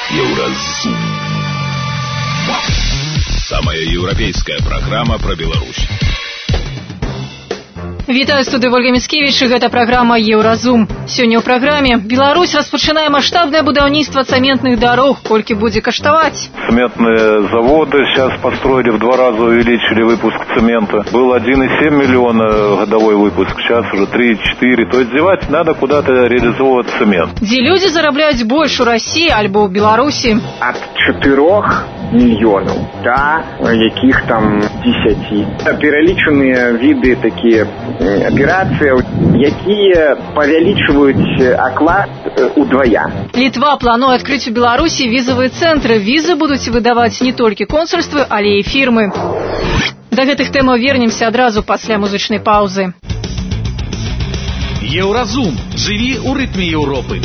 Еўразум. Самая еўрапейская праграма пра Беларусь. Вітаю, студыю Ольга Міцкевіч, і гэта праграма «Еўразум». Сёння ў праграме Беларусь распачынае маштабнае будаўніцтва цэментных дарог. Колькі будзе каштаваць? Цементные заводы сейчас построили, в 2 раза увеличили выпуск цемента. Был 1,7 миллиона годовой выпуск, сейчас уже 3-4. То есть девать надо куда-то реализовывать цемент. Дзе людзі зарабляюць больш у России альбо ў Беларусі? От 4 мільёнаў до яких там 10. Пералічаныя виды такие операции, якія павялічваюць аклад удвая. Літва плануе адкрыць у Беларусі візавыя цэнтры. Візы будуць выдаваць не толькі консульствы, але і фірмы. Да гэтых тэмаў вернемся адразу пасля музычнай паўзы. Еўразум. Жыві ў рытме Еўропы.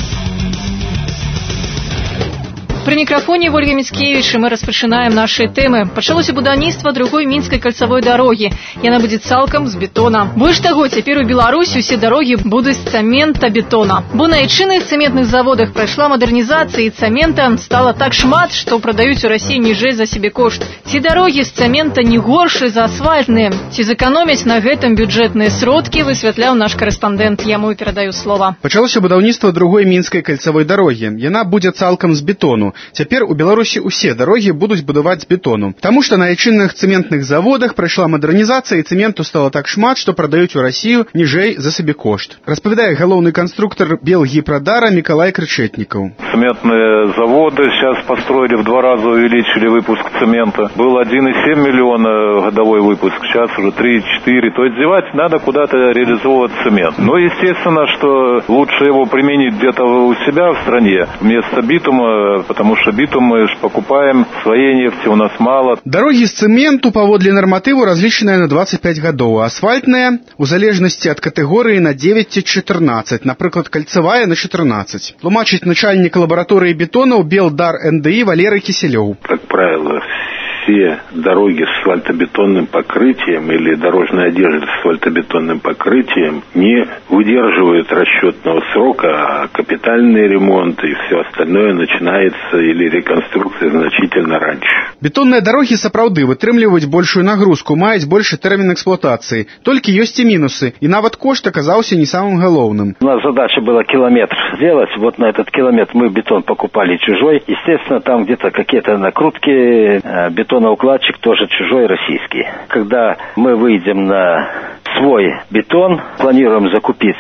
При микрофоне Ольга Міцкевіч, и мы распачынаем наши темы. Пачалося будаўніцтва другой мінскай кальцавой дарогі. Яна будзе цалкам з бетона. Больш таго, цяпер у Беларусі усе дарогі будуць з цэмента-бетона. Бо на айчынных цэментных заводах прайшла мадэрнізацыя, і цэмента стала так шмат, што прадаюць у Расіі ніжэй за себекошт. Ці дарогі з цэмента не горшыя за асфальтныя? Ці зэканомяць на гэтым бюджэтныя сродкі, высвятляў наш карэспандэнт. Яму перадаю слова. Пачалося будаўніцтва другой мінскай кальцавой дарогі. Яна будзе цалкам з бетону. Цяпер у Беларусі ўсе дарогі будуць будаваць з бетону. Таму што на айчынных цэментных заводах прайшла мадэрнізацыя, і цэменту стала так шмат, што прадаюць у Расію ніжэй за сабекошт. Распавядае галоўны канструктор Белгіпрадара Мікалай Крычэтнікаў. Цементные заводы сейчас построили, в 2 раза увеличили выпуск цемента. Был 1,7 миллиона годовой выпуск, сейчас уже 3-4. То есть девать надо куда-то реализовывать цемент. Но естественно, что лучше его применить где-то у себя в стране вместо битума, потому что битум мы ж покупаем, своей нефти у нас мало. Дарогі з цэменту паводле нарматыву разлічаныя на 25 гадоў, а асфальтныя у залежнасці ад катэгорыі на 9 ці 14, напрыклад, кальцавая на 14. Тлумачыць начальнік лабараторыі бетонаў Белдар НДИ Валерий Киселёв. Как правило, все дороги с асфальтобетонным покрытием или дорожная одежда с асфальтобетонным покрытием не выдерживают расчетного срока, а капитальные ремонты и все остальное начинается или реконструкция значительно раньше. Бетонныя дарогі сапраўды вытрымліваюць большую нагрузку, маюць большы тэрмін эксплуатацыі. Толькі ёсць і мінусы, і нават кошт оказаўся не самым галоўным. У нас задача была километр сделать. Вот на этот километр мы бетон покупали чужой. Естественно, там где-то какие-то накрутки, бетоноукладчик тоже чужой, российский. Когда мы выйдем на свой бетон, планируем закупить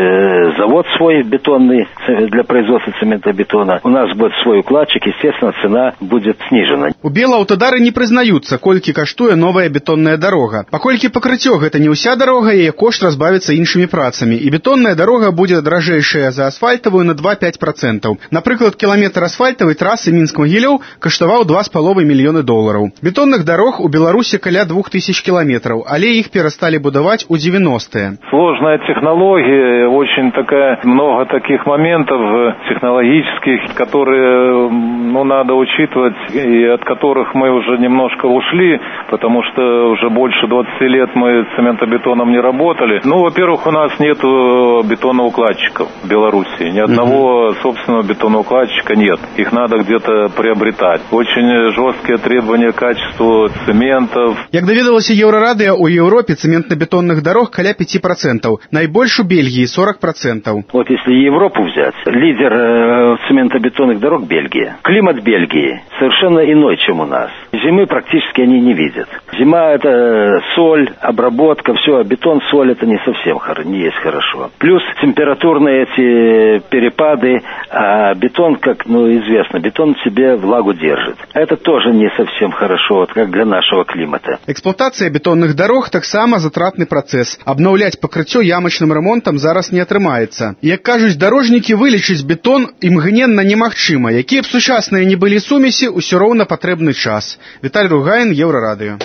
завод свой бетонный для производства цемента-бетона. У нас будет свой укладчик, естественно, цена будет снижена. У Белаўтадару не прызнаюцца, колькі каштуе новая бетонная дарога. Паколькі пакрыццё гэта не ўся дарога, яе кошт разбавіцца іншымі працамі, і бетонная дарога будзе даражэйшая за асфальтавую на 2-5%. Напрыклад, кіламетр асфальтавай трасы Мінск-Магілёў каштаваў $2,5 мільёны. Бетонных дарог у Беларусі каля 2000 километров, але их перестали будовать у 90-е. Сложная технология, очень много таких моментов технологических, которые надо учитывать, и от которых мы уже немножко ушли, потому что уже больше 20 лет мы с цементобетоном не работали. Во-первых, у нас нет бетоноукладчиков в Беларуси. Ни одного собственного бетоноукладчика нет. Их надо где-то приобретать. Очень жесткие требования к качеству цементов. Як даведалася Еўрарадыё, у Европе цементно-бетонных дорог каля 5%, найбольш у Бельгии 40%. Вот если Европу взять, лидер цементно-бетонных дорог Бельгия. Климат Бельгии совершенно иной, чем у нас. Зимы практически они не видят. Зима — это соль, обработка, все, а бетон, соль — это не совсем не есть хорошо. Плюс температурные эти перепады, а бетон, как известно, бетон в себе влагу держит. Это тоже не совсем хорошо, как для нашего климата. Эксплуатация бетонных дорог таксама затратны працэс. Абнаўляць пакрыццё ямачным ремонтам зараз не атрымаецца. Як кажуць дарожнікі, вылечыць бетон імгненна немагчыма. Якія б сучасныя не былі сумесі, усё роўна патрэбны час. Віталь Ругаін, Еўрарадыё.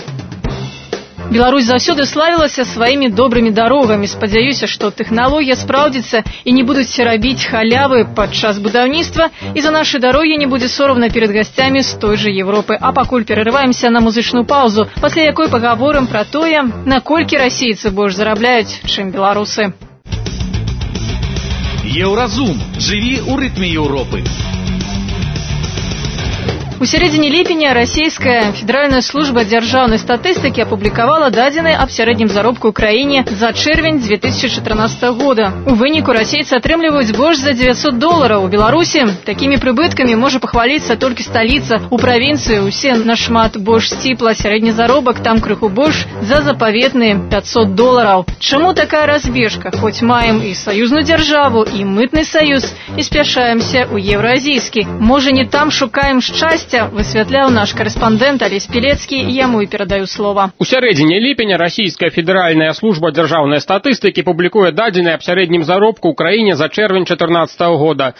Беларусь заўсёды славілася сваімі добрымі дарогамі. Спадзяюся, што тэхналогія спраўдзіцца і не будуць рабіць халявы падчас будаўніцтва, і за нашы дарогі не будзе сорамна перад гасцямі з той жа Европы. А пакуль перарываемся на музычную паўзу, пасля якой пагаворым пра тое, наколькі расійцы больш зарабляюць, чым беларусы. Еўразум. Жыві ў рытме Еўропы. У сярэдзіне ліпеня расійская федэральная служба дзяржаўнай статыстыкі апублікавала дадзеныя аб сярэднім заробку ў краіне за чэрвень 2014 года. У выніку расейцы атрымліваюць больш за $900. У Беларусі такімі прыбыткамі можа пахваліцца толькі сталіца. У правінцыі усе нашмат больш сціпла, сярэдні заробак там крыху больш за запаветныя $500. Чаму такая разбежка? Хоць маем і саюзную дзяржаву, і мытны саюз, і спяшаемся ў еўраазійскі. Можа, не там шукаем шчасця, высвятляў наш корэспандэнт Алесь Пілецкі, яму і перадаю слова. У сярэдзіне ліпеня расійская федэральная служба дзяржаўнай статыстыкі публікуе дадзеныя аб сярэднім заробку ў краіне за чэрвень 2014 года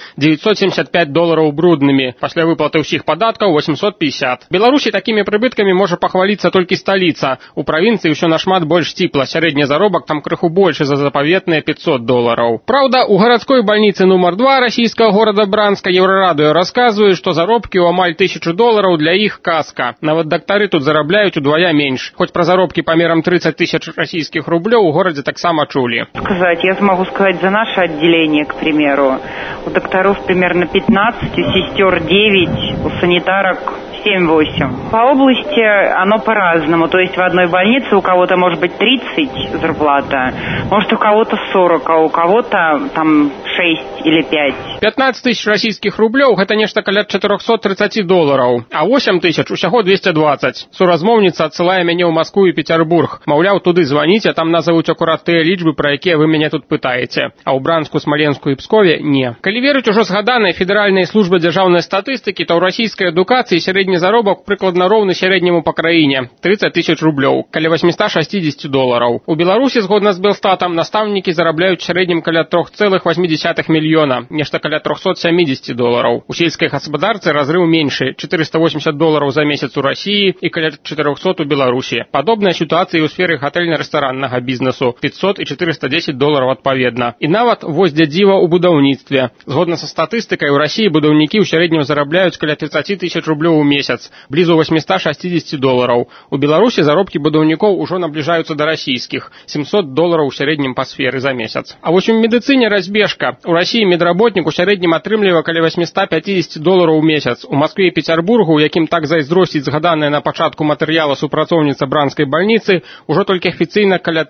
$975 бруднымі. Пасля выплаты ўсіх падаткаў 850. Беларусі такімі прыбыткамі можа пахваліцца толькі сталіца. У правінцыі ўсё нашмат больш сціпла. Сярэдні заробак там крыху больше за запаветныя $500. Праўда, у гарадской бальніцы нумар 2 расійскага горада Бранска Еўрарадыё расказвае, што заробкі ў амаль $1000 для іх казка. Нават дактары тут зарабляюць удвая менш. Хоць пра заробкі памерам 30 000 расійскіх рублёў у горадзе таксама чулі. Я смогу сказать за наше отделение, к примеру. У докторов примерно 15, у сестер 9, у санитарок 7-8. По области оно по-разному. То есть в одной больнице у кого-то может быть 30 зарплата, может у кого-то 40, а у кого-то там 6 или 5. 15 000 расійскіх рублёў гэта нешта каля $430, а 8 000 усяго 220. Суразмоўніца адсылае мяне ў Маскву і Петербург. Маўляў, туды званіце, там назовуць акурат тыя лічбы, пра якія вы мяне тут пытаеце. А ў Бранску, Смаленску і Пскове не. Калі верыць ужо згаданай федэральнай службе дзяржаўнай статыстыкі, то ў расійскай адукацыі сярэдні заробак прыкладна роўны сярэдняму па краіне – 30 000 рублёў, каля $860. У Беларусі, згодна з Белстатам, настаўнікі зарабляюць сярэднім каля 3,8 мільёна, нешта каля $370. У сельскай гаспадарцы разрыў меншы – $480 за месяц у Расіі і каля 400 у Беларусі. Падобная сітуацыя ў сферы гатэльна-рэстараннага бізнесу – $500 і $410 адпаведна. І нават вось дзядзіва ў будаўніцтве. Згодна са статыстыкай, у Расіі будаўнікі ў сярэднім зарабляюць каля 30 000 рублёў у месяц, блізу $860. У Беларусі заробкі будаўнікоў ужо набліжаюцца да расійскіх – $700 у сярэднім па сферы за месяц. А вось у медыцыне разбежка. У Расіі медработнік у сярэднім атрымлівае каля $850 у месяц. У Маскве і Петербургу, у якім так зайздросціць згаданая на пачатку матэрыяла супрацоўніца бранскай бальніцы, ужо толькі афіцыйна каля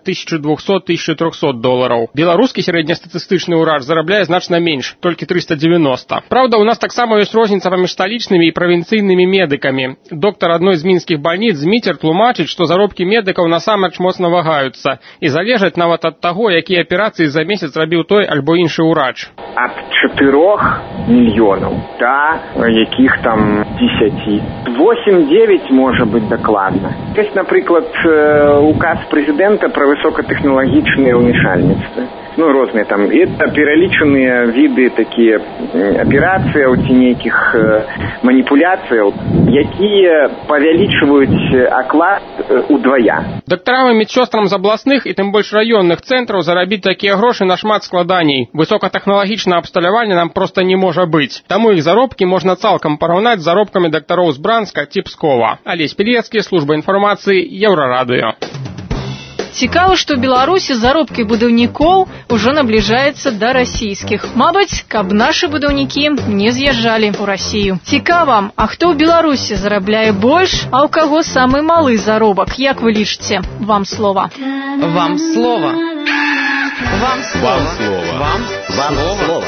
$1200-1300. Беларускі сярэднестатыстычны ўрач зарабляе значна менш, толькі 390. Праўда, у нас таксама ёсць розніца паміж сталічнымі і правінцыйнымі медыкамі. Доктар адной з мінскіх бальніц Зміцер тлумачыць, што заробкі медыкаў насамрэч моцна вагаюцца і залежаць нават ад таго, якія аперацыі за месяц рабіў той альбо іншы ўрач. Ад 4 мільёнаў да якіх там 10. 8-9 можа быць дакладна. Ёсць, напрыклад, указ прэзідэнта пра высокатэхналагічныя ўмешальніцтвы. Розныя там. Это пералічаныя віды такія аперацыяў ці нейкіх маніпуляцыяў, якія павялічваюць аклад удвая. Дактарам і медсёстрам з абласных і тым больш раённых цэнтраў зарабіць такія грошы нашмат складаней. Высокатэхналагічнае абсталяванне нам проста не можа быць. Таму іх заробкі можна цалкам параўнаць з заробкамі дактароў з Бранска ці Пскова. Алесь Пілецкі, служба інфармацыі, Еўрарадыё. Цікава, што ў Беларусі заробкі будаўнікоў ужо набліжаецца да расійскіх. Мабыць, каб нашы будаўнікі не з'язджалі ў Расію. Цікава, а хто ў Беларусі зарабляе больш, а ў каго самы малы заробак? Як вы лічыце? Вам слова. Вам слова. Вам слова. Вам слова.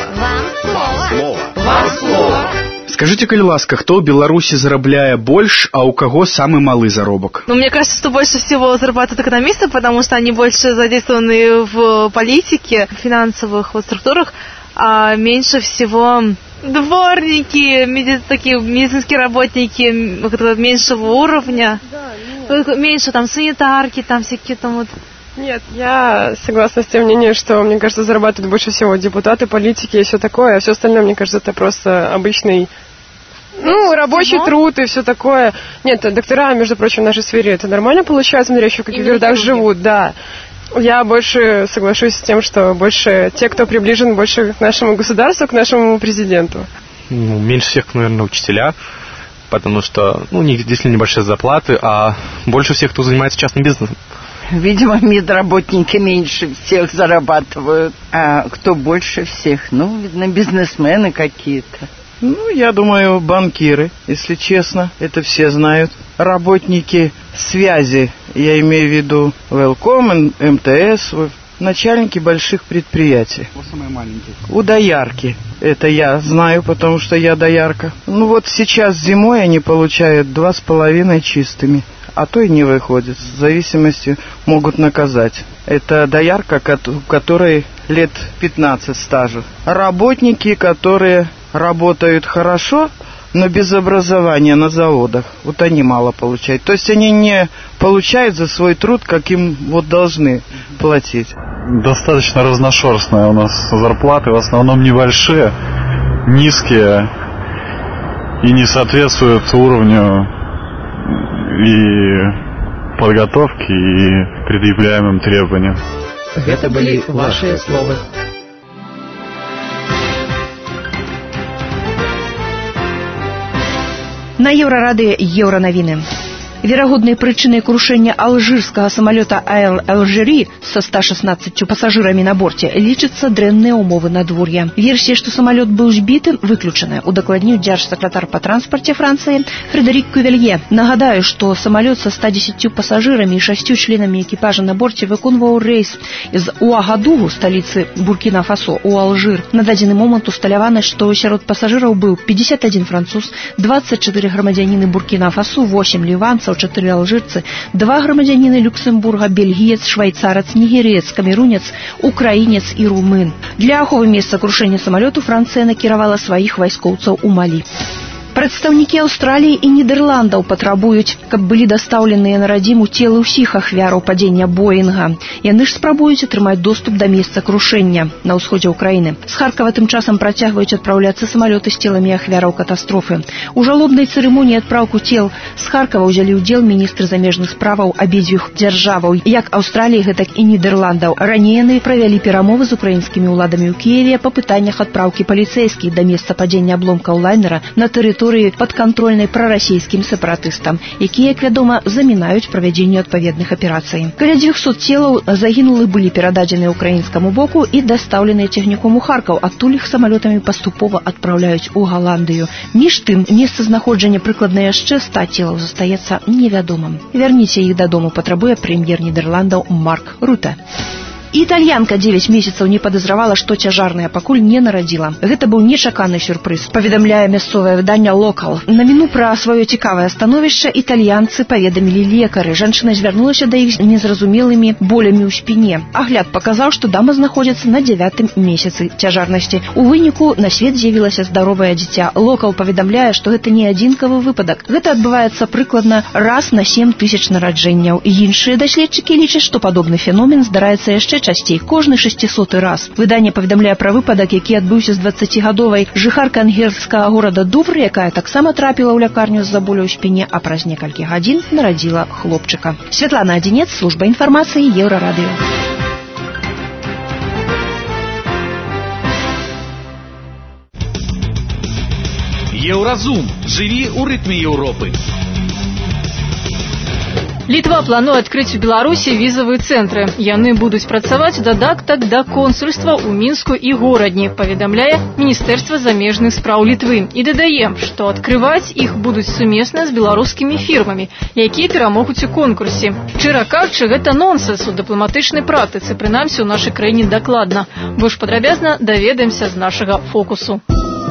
Вам слова. Скажите, коли ласка, кто в Беларуси зарабляет больше, а у кого самый малый заработок? Мне кажется, что больше всего зарабатывают экономисты, потому что они больше задействованы в политике, в финансовых структурах, а меньше всего дворники, такие медицинские работники меньшего уровня, меньше там санитарки, там всякие там вот. Нет, я согласна с тем мнением, что, мне кажется, зарабатывают больше всего депутаты, политики и все такое, а все остальное, мне кажется, это просто обычный, рабочий труд и все такое. Нет, доктора, между прочим, в нашей сфере это нормально получается, смотря еще в каких городах живут, да. Я больше соглашусь с тем, что больше те, кто приближен больше к нашему государству, к нашему президенту. Меньше всех, наверное, учителя, потому что, у них действительно небольшие зарплаты, а больше всех, кто занимается частным бизнесом. Видимо, медработники меньше всех зарабатывают. А кто больше всех? Видно, бизнесмены какие-то. Я думаю, банкиры, если честно, это все знают. Работники связи, я имею в виду Велком, МТС, начальники больших предприятий. Самые маленькие. У доярки. Это я знаю, потому что я доярка. Сейчас зимой они получают 2,5 чистыми. А то и не выходит. В зависимости могут наказать. Это доярка, у которой лет 15 стажа. Работники, которые работают хорошо, но без образования на заводах. Они мало получают. То есть они не получают за свой труд, как им должны платить. Достаточно разношерстная у нас зарплаты, в основном небольшие, низкие и не соответствуют уровню и подготовки, и предъявляемым требованиям. Это были ваши слова. На Еўрарадыё еўранавіны. Верагоднай прычынай крушэння алжырскага самалёта Air Algérie со 116 пассажырамі на борце лічацца дрэнныя ўмовы надвор'я. Версія, што самалёт быў збіты, выключаная, удакладніў дзяржсакратар па транспарце Францыі Фредерик Кювелье. Нагадаю, што самалёт со 110 пассажырамі і 6 членамі экіпажа на борце выконваў рэйс з Уагадугу, сталіцы Буркіна-Фасо, у Алжыр. На дадзены момант усталявана, што сярод пасажыраў быў 51 француз, 24 грамадзяніны Буркіна-Фасо, 8 ліванцаў, 4 алжырцы, 2 грамадзяніны Люксембурга, бельгіец, швайцарац, нігерыец, камерунец, украінец і румын. Для аховы месца крушэння самалёту Францыя накіравала сваіх вайскоўцаў у Малі. Прадстаўнікі Аўстраліі і Нідерландаў патрабуюць, каб былі дастаўленыя на радзіму целы ўсіх ахвяраў падзення Боінга. Яны ж спрабуюць атрымаць доступ да месца крушэння на ўсходзе ўкраіны. З Харкава тым часам працягваюць адпраўляцца самалёты з целамі ахвяраў катастрофы. У жалобнай цырымоніі адпраўку цел з Харкава ўзялі ўдзел міністры замежных справаў абедзвюх дзяржаваў, як Аўстраліі, гэтак і Нідерландаў. Раней яны правялі перамовы з украінскімі ўладамі ў Кіеве па пытаннях адпраўкі паліцэйскіх да месца падзення абломкаў лайнера на тэрыторыі падкантрольнай прарасійскім сепаратыстам, якія, як вядома, замінаюць правядзенню адпаведных аперацый. Каля 200 целаў загінулых былі перададзеныя ўкраінскаму боку і дастаўленыя цягніком у Харкаў, адтуль іх самалётамі паступова адпраўляюць у Галандыю. Між тым, месцазнаходжанне прыкладна яшчэ 100 целаў застаецца невядомым. Вярніце іх дадому, патрабуе прэм'ер Нідерландаў Марк Руте. Італьянка 9 месяцаў не падазравала, што цяжарная пакуль не нарадзіла. Гэта быў нечаканы сюрпрыз, паведамляе мясцовае выданне «Локал». Навіну пра сваё цікавае становішча італьянцы паведамілі лекары. Жанчына звярнулася да іх з незразумелымі болямі ў спіне. Агляд паказаў, што дама знаходзіцца на 9-м месяцы цяжарнасці. У выніку на свет з'явілася здаровае дзіця. «Локал» паведамляе, што гэта не адзінкавы выпадак. Гэта адбываецца прыкладна раз на 7 000 нараджэнняў. Іншыя даследчыкі лічаць, што падобны феномен здараецца яшчэ часцей, кожны 600 раз. Выданне паведамляе пра выпадак, які адбыўся з 20гадовай жыхаркай ангельскага горада Дувр, якая таксама трапіла ў лякарню з-за болю ў спіне, а праз некалькі гадзін нарадзіла хлопчыка. Святлана Адзінец, служба інфармацыі Еўрарадыё. Еўразум. Жыві ў рытме Еўропы. Літва плануе адкрыць у Беларусі візавыя цэнтры. Яны будуць працаваць у дадатак да консульства ў Мінску і горадні, паведамляе Міністэрства замежных спраў Літвы. І дадае, што адкрываць іх будуць сумесна з беларускімі фірмамі, якія перамогуць у конкурсе. Шчыра кажучы, гэта нонсенс у дыпламатычнай практыцы, прынамсі ў нашай краіне дакладна. Больш падрабязна даведаемся з нашага фокусу.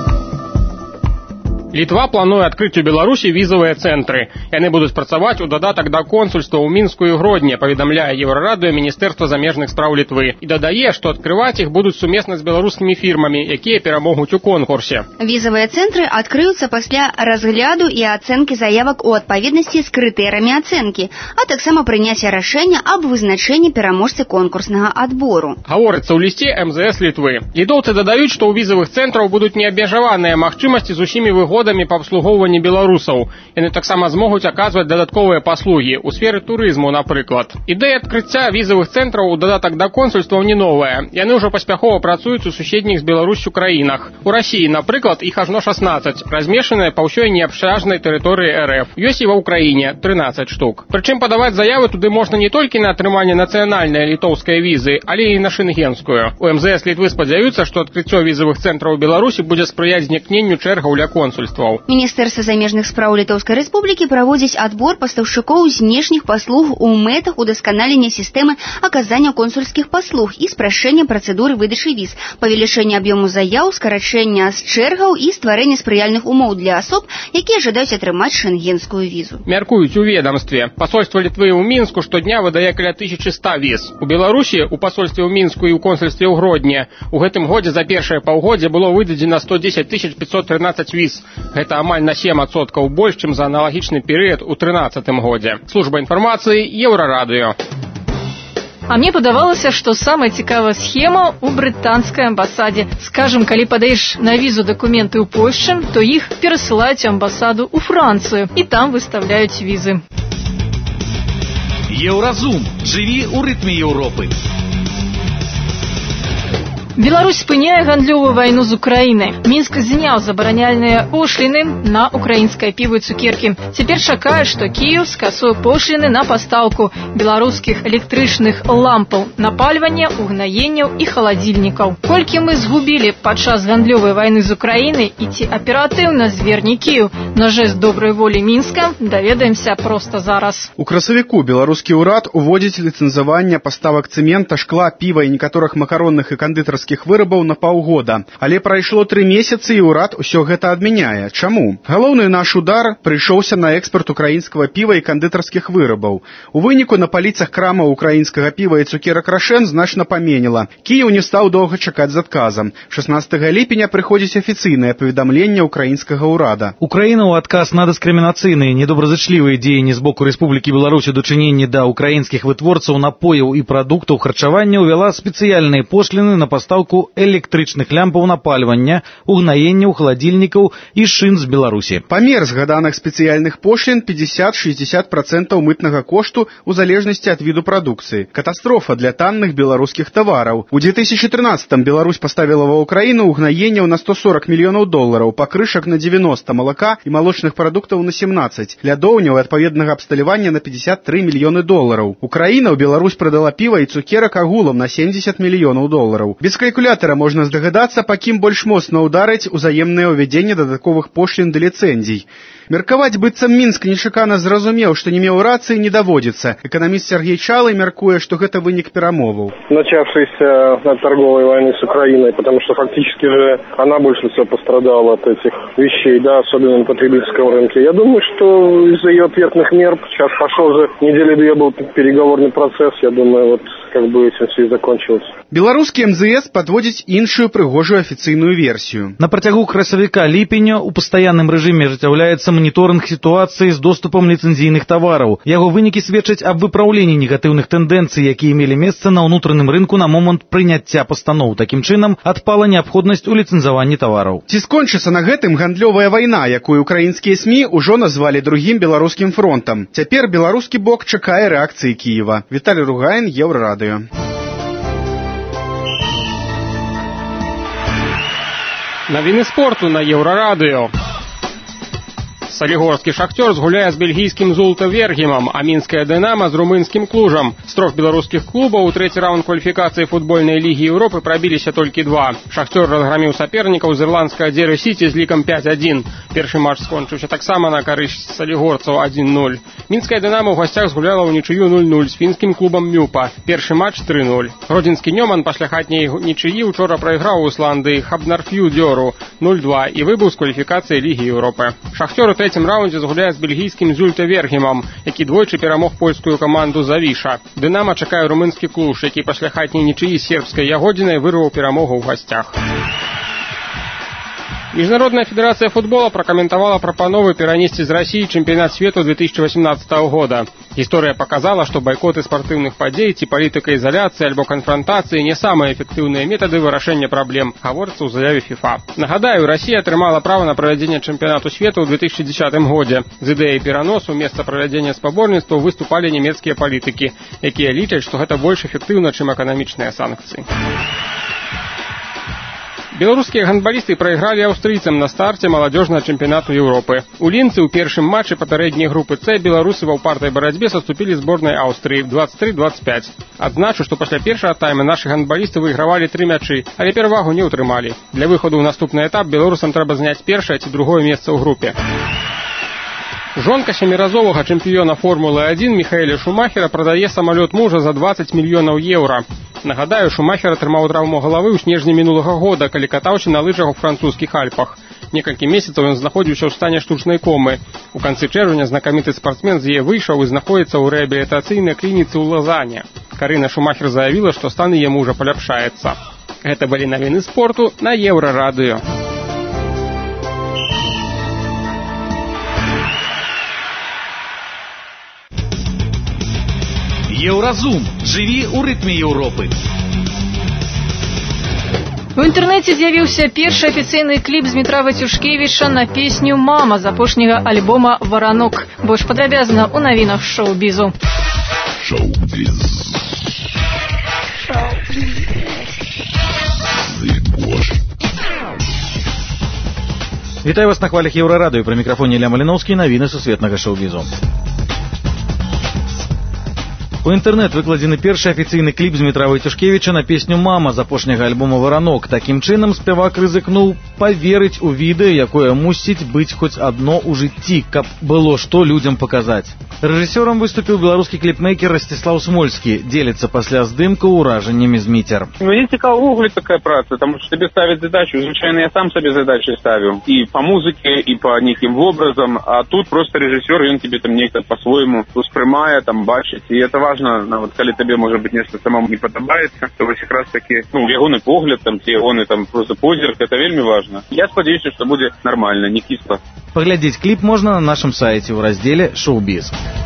Літва плануе адкрыць у Беларусі візавыя цэнтры. Яны будуць працаваць у дадатак да консульства ў Мінску і Гродні, паведамляе Еўрарадыё Міністэрства замежных спраў Літвы. І дадае, што адкрываць іх будуць сумесна з беларускімі фірмамі, якія перамогуць у конкурсе. Візавыя цэнтры адкрыюцца пасля разгляду і ацэнкі заявак у адпаведнасці з крытэрыямі ацэнкі, а таксама прыняцця рашэння аб вызначэнні пераможцы конкурснага адбору. Гаворыцца ў лісце МЗС Літвы. Літоўцы дадаюць, што ў візавых цэнтраў будуць неабмежаваныя магчымасці з усімі выгодамі заводамі па абслугоўванні беларусаў. Яны таксама змогуць аказваць дадатковыя паслугі ў сферы турызму, напрыклад. Ідэя адкрыцця візавых цэнтраў у дадатак да консульстваў не новая. Яны ўжо паспяхова працуюць у суседніх з Беларусю краінах. У Расіі, напрыклад, іх ажно 16, размешчаныя па ўсёй неабшаржнай тэрыторыі РФ. Ёсць і ва Ўкраіне 13 штук. Прычым падаваць заявы туды можна не толькі на атрыманне нацыянальнай літоўскай візы, але і на шенгенскую. У МЗС Літвы спадзяюцца, што адкрыццё візавых цэнтраў у Беларусі будзе спрыяць знікненню чэргаў ля консульстваў. Міністэрства замежных спраў Літоўскай рэспублікі праводзіць адбор пастаўшчыкоў знешніх паслуг у мэтах удасканалення сістэмы аказання консульскіх паслуг і спрашчэння працэдуры выдачы віз, павелічэння аб'ёму заяў, скарачэння з чэргаў і стварэння спрыяльных умоў для асоб, якія жадаюць атрымаць шенгенскую візу. Мяркуюць у ведомстве. Пасольства Літвы ў Мінску штодня выдае каля 1100 віз. У Беларусі у пасольстве ў Мінску і ў консульстве ў Гродні у гэтым годзе за першае паўгоддзе было выдадзена 110 513 віз. Гэта амаль на 7% больш, чым за аналагічны перыяд у 2013 годзе. Служба інфармацыі Еўрарадыё. А мне падавалася, што самая цікавая схема ў брытанскай амбасадзе. Скажам, калі падаеш на візу дакументы ў Польшчы, то іх перасылаюць у амбасаду ў Францыю і там выставляюць візы. Еўразум. Жыві ў рытме Еўропы. Беларусь спыняе гандлёвую вайну з Украінай. Мінск зняў забараняльныя пошліны на украінскае піва і цукеркі. Цяпер чакае, што Кіеў скасуе пошліны на пастаўку беларускіх электрычных лампаў, напальвання, угнаенняў і халадзільнікаў. Колькі мы згубілі падчас гандлёвай вайны з Украінай і ці аператыўна зверне Кіеў на жэст добрай волі Мінска, даведаемся проста зараз. У красавіку беларускі ўрад уводзіць ліцэнзаванне паставак цэмента, шкла, піва і некаторых макаронных і кандытарскіх вырабаў на паўгода. Але прайшло 3 месяцы і ўрад усё гэта адмяняе. Чаму? Галоўны наш удар прыйшоўся на экспарт украінскага піва і кандытарскіх вырабаў. У выніку на паліцах крамаў украінскага піва і цукерак Рашэн значна паменела. Кіеў не стаў доўга чакаць з адказам. 16 ліпеня прыходзіць афіцыйнае паведамленне украінскага ўрада. Украіна ў адказ на дыскрымінацыйныя недобразычлівыя дзеянні з боку Рэспублікі Беларусь у дачыненні да украінскіх вытворцаў напояў і прадуктаў харчавання ўвяла спецыяльныя пошліны на пастаўку электрычных лямпаў напальвання, угнаенняў, халадзільнікаў і шын з Беларусі. Памер згаданых спецыяльных пошлін 50-60% мытнага кошту у залежнасці ад віду прадукцыі. Катастрофа для танных беларускіх тавараў. У 2013-м Беларусь паставіла ва Ўкраіну угнаенняў на $140 мільёнаў, пакрышак на 90, малака і малочных прадуктаў на 17, лядоўняў і адпаведнага абсталявання на $53 мільёны. Украіна ў Беларусь прадала піва і цукерак агулам на $70 мільёнаў. Без калькулятара можна здагадацца, па кім больш моцна ўдарыць узаемнае ўвядзенне дадатковых пошлін да ліцэнзій. Меркаваць быццам Мінск нечакана зразумеў, што не меў рацыі, не даводзіцца. Эканаміст Сергей Чалый мяркуе, што гэта вынік перамоваў. Начавшейся торговой войны с Украиной, потому что фактически же она больше всего пострадала от этих вещей, да, особенно на потребительском рынке. Я думаю, что из-за ее ответных мер, сейчас пошел же, неделю-две был переговорный процесс, я думаю, вот как бы этим все и закончилось. Беларускі МЗС падводзіць іншую прыгожую афіцыйную версію. На працягу красавіка-ліпеня у пастаянным рэжыме ажыццяўляецца моніторинг сітуацыі з доступам ліцэнзійных тавараў. Яго вынікі сведчаць аб выпраўленні негатыўных тэндэнцый, якія мелі месца на ўнутраным рынку на момант прыняцця пастаноў. Такім чынам, адпала неабходнасць у ліцэнзаванні тавараў. Ці скончыцца на гэтым гандлёвая вайна, якую украінскія СМІ ўжо назвалі другім беларускім фронтам? Цяпер беларускі бок чакае рэакцыі Кіева. Віталій Ругаін, Еўрарадыё. Навіны спорту на Еўрарадыё. Салігорскі «Шахтёр» згуляе з бельгійскім «Зулта Вергемам», а мінская «Дынама» з румынскім «Клужам». З 3 беларускіх клубаў у трэці раунд кваліфікацыі футбольнай лігі Еўропы прабіліся толькі 2. «Шахтёр» разграміў сапернікаў з ірландскага «Дзеры Сіці» з лікам 5-1. Першы матч скончыўся таксама на карысць салігорцаў 1-0. Мінская «Дынама» ў гасцях згуляла ўнічыю 0-0 з фінскім клубам «Мюпа». Першы матч 3-0. Гродзенскі «Нёман» пасля хатняй нічыі учора прайграў у Ісландыі «Хабнарфью Дёру» 0-2 і выбыў з кваліфікацыі лігі Еўропы. «Шахтёр» у трэцім раўндзе згуляе з бельгійскім «Зульта Вергемам», які двойчы перамог польскую каманду «Завіша». «Дынама» чакае румынскі «Клуж», які пасля хатняй нічыі з сербскай «Ягодзінай» вырваў перамогу ў гасцях. Міжнародная федерация футбола прокомментовала прапановы перанесці з России чемпионат свету 2018 года. История показала, что бойкоты спортивных падзей ці политика изоляции альбо конфронтации не самые эффективные методы вырашэння проблем, говорится ў заяве FIFA. Нагадаю, Россия атрымала право на проведение чемпионату свету ў 2010 годзе. З ідэяй пераносу месца правядзення спаборніцтваў выступали немецкія палітыкі, якія лічаць, што гэта больш эфектыўна, чым эканамічныя санкцыі. Белорусские гандбалисты проиграли австрийцам на старте молодежного чемпионата Европы. У лінцы ў першым матчы папярэдняй групы С беларусы ва ўпартай барацьбе саступілі зборнай Аўстрыі 23-25. Адзначу, што пасля першага тайма нашы гандбалісты выйгравалі 3 мячы, але перавагу не ўтрымалі. Для выхаду ў наступны этап беларусам трэба заняць першае ці другое месца ў групе. Жонка семіразовага чэмпіёна Формулы-1 Міхаэля Шумахера прадае самалёт мужа за 20 мільёнаў еўра. Нагадаю, Шумахер атрымаў траўму галавы ў снежні мінулага года, калі катаўся на лыжах у французскіх Альпах. Некалькі месяцаў ён знаходзіўся ў стане штучнай комы. У канцы чэрвеня знакаміты спартсмен з яе выйшаў і знаходзіцца ў рэабілітацыйнай клініцы ў Лазане. Карына Шумахер заявіла, што стан яе мужа паляпшаецца. Гэта былі навіны спорту на Еўрарадыё. Еўразум. Жыві ў рытме Еўропы. У інтэрнэце з'явіўся першы афіцыйны кліп Змітра Вацюшкевіча на песню «Мама» з апошняга альбома «Варанок». Больш падрабязна ў навінах шоу-бізу. Вітаю вас на хвалях Еўрарадыё. Пры мікрафоне Ілля Маліноўскі, навіны сусветнага шоу-бізу. У інтэрнэт выкладзены першы афіцыйны кліп Змітра Вацюшкевіча на песню «Мама» з апошняга альбома «Варанок». Такім чынам спявак рызыкнуў паверыць у відэа, якое мусіць быць хоць адно ў жыцці, каб было што людзям паказаць. Рэжысёрам выступіў беларускі кліпмейкер Расціслаў Смольскі, дзеліцца пасля здымкаў уражаннямі з міцер. Мне цікава ўвогуле такая праца, таму што тебе ставяць задачу. Звычайна я сам сабе задачы ставіў. І па музыке, і па нейкім вобразам, а тут проста рэжысёр, ён тебе там нейка па-свойму успрымае, там бачыць. І это важна, нават калі табе, можа быць, нешта самому не падабаецца, то вось якраз такі, ягоны погляд, там, ці ягоны там проста позірк, это вельмі важна. Я спадзяюся, што будзе нармальна, не кісла. Паглядзець кліп можна на нашым сайце ў раздзеле «Шоу-біз».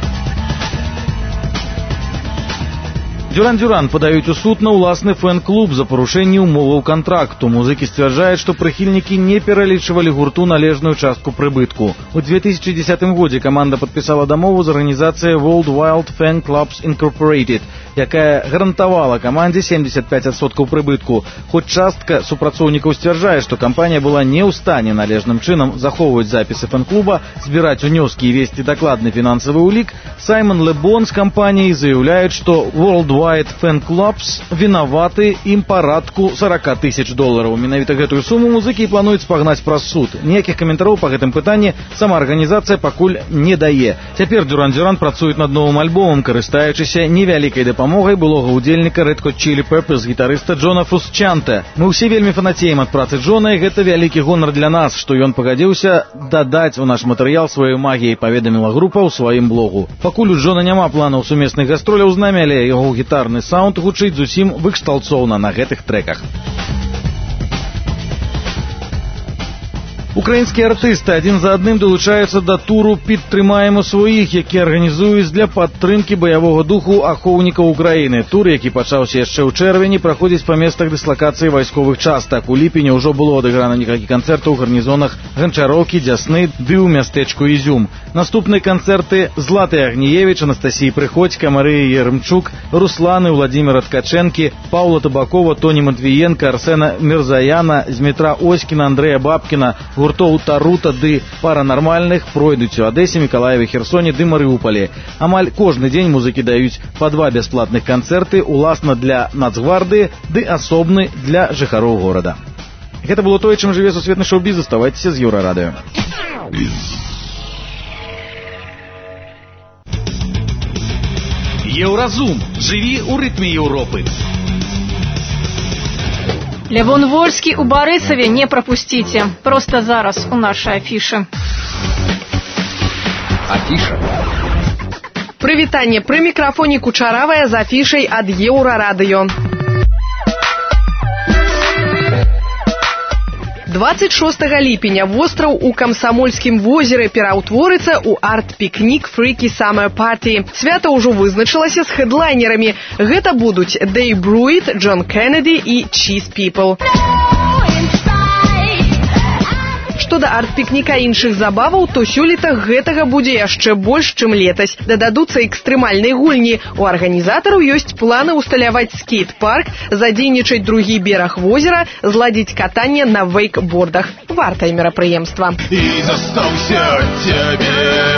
Дюран-Дюран падаюць у суд на ўласны фэн-клуб за парушэнне ўмоваў кантракту. Музыкі сцвярджаюць, што прыхільнікі не пералічвалі гурту належную частку прыбытку. У 2010 годзе каманда падпісала дамову з арганізацыяй World Wild Fan Clubs Incorporated, якая гарантавала камандзе 75% прыбытку. Хоць частка супрацоўнікаў сцвярджае, што кампанія была не ў стане належным чынам захоўваць запісы фэн-клуба, збіраць унёскі і весці дакладны фінансавы ўлік, Саймон Лебон з кампаніяй заяўляюць, што World Wide Fan Clubs вінаваты ім парадку $40 000. Менавіта гэтую суму музыкі плануюць пагнаць праз суд. Ніякіх каментароў па гэтым пытанні сама арганізацыя пакуль не дае. Цяпер Дюран-Дюран працуюць над новым альбомам, карыстаючыся невялікай дапамогай былога ўдзельніка Red Hot Chili Peppers гітарыста Джона Фрусчанте. Мы ўсе вельмі фанацеем ад працы Джона, і гэта вялікі гонар для нас, што ён пагадзіўся дадаць у наш матэрыял сваёй магіяй, паведаміла група ў сваім блогу. Пакуль у Джона няма планаў сумесных гастроляў з намі, але яго гітарны саунд гучыць зусім выкшталцоўна на гэтых трэках. Украінскія артысты адзін за адным далучаюцца да туру «Підтрымаем сваіх», які арганізуюць для падтрымкі баявога духу ахоўнікаў Украіны. Тур, які пачаўся яшчэ ў чэрвені, праходзіць па местах дыслакацыі вайсковых частак. У ліпені ўжо было адыграна некалькі канцэртаў у гарнізонах Ганчароўкі, Дзясны ды ў мястэчку Ізюм. Наступныя канцэрты Златы Агніевіч, Анастасіі Прыходзька, Марыі Ермчук, Русланы, Владзіміра Ткачэнкі, Паўла Табакова, Тоні Матвіенка, Арсена Мірзаяна, Змітра Оськіна, Андрэя Бабкіна, гуртоў Тарута ды Паранармальных пройдуць у Адэсе, Мікалаеве, Херсоне ды Марыуполі. Амаль кожны дзень музыкі даюць па 2 бясплатных канцэрты, уласна для Нацгвардыі ды асобны для жыхароў горада. Гэта было тое, чым жыве сусветны шоу-біз. Заставайцеся з Еўрарадыё. Еўразум. Жыві ў рытме Еўропы. Лявон Вольскі у Барысаве не прапусціце. Проста зараз у нашай афішы. Афіша. Прывітанне, пры мікрафоне Кучаравая з афішай ад Еўрарадыё. 26 ліпеня востраў у Камсамольскім возеры пераўтворыцца ў арт-пікнік Freaky Summer Party. Свята ўжо вызначылася з хедлайнерамі. Гэта будуць Dave Bruitt, John Kennedy і Cheese People. Што да арт-пікніка іншых забаваў, то сёлета гэтага будзе яшчэ больш, чым летась. Дададуцца экстрэмальнай гульні. У арганізатараў ёсць планы ўсталяваць скейт-парк, задзейнічаць другі бераг возера, зладзіць катанне на вейкбордах. Вартае мерапрыемства. І застаўся ад цябе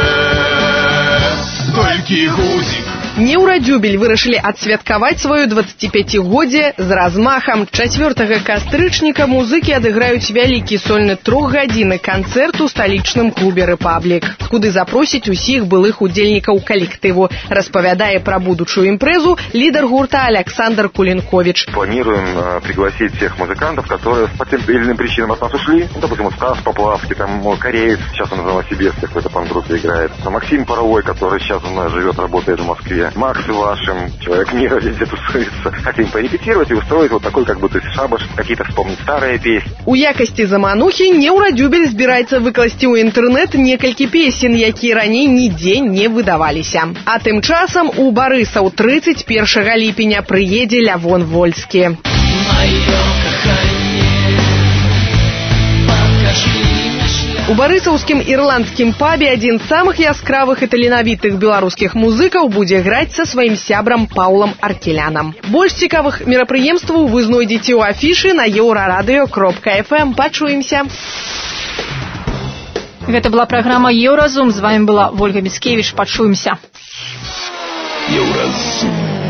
толькі гузік. Неўрадзюбель вырашылі адсвяткаваць сваё 25-годдзе з размахам. 4 кастрычніка музыкі адыграюць вялікі сольны 3-гадзінны канцэрт у сталічным клубе «Рэпаблік», куды запросяць усіх былых удзельнікаў калектыву. Распавядае пра будучую імпрэзу лідар гурта Александр Кулинкович. Планируем пригласить всех музыкантов, которые по тем или иным причинам от нас ушли. Допустим, Стас Поплавский, там кореец, сейчас он в Новосибирске, какой-то пан-группе играет. Максим Паровой, который сейчас у нас живет, работает в Москве. Макс Вашим, человек мира, везде тусуется. Хотим порепетировать и устроить вот такой, как бы, то есть шабаш, какие-то вспомнить старые песни. У якасці заманухі Неўрадзюбель збіраецца выкласці ў інтэрнэт некалькі песен, якія раней нідзе не выдаваліся. А тым часам у Барысаў 31 ліпеня прыедзе Лявон Вольскі. У барысаўскім ірландскім пабе адзін з самых яскравых і таленавітых беларускіх музыкаў будзе граць са сваім сябрам Паўлам Аркелянам. Больш цікавых мерапрыемстваў вы знойдзеце ў афішы на euradio.fm. Пачуемся. Гэта была праграма «Еўразум». З вами была Ольга Міцкевіч. Пачуемся. Еўразум.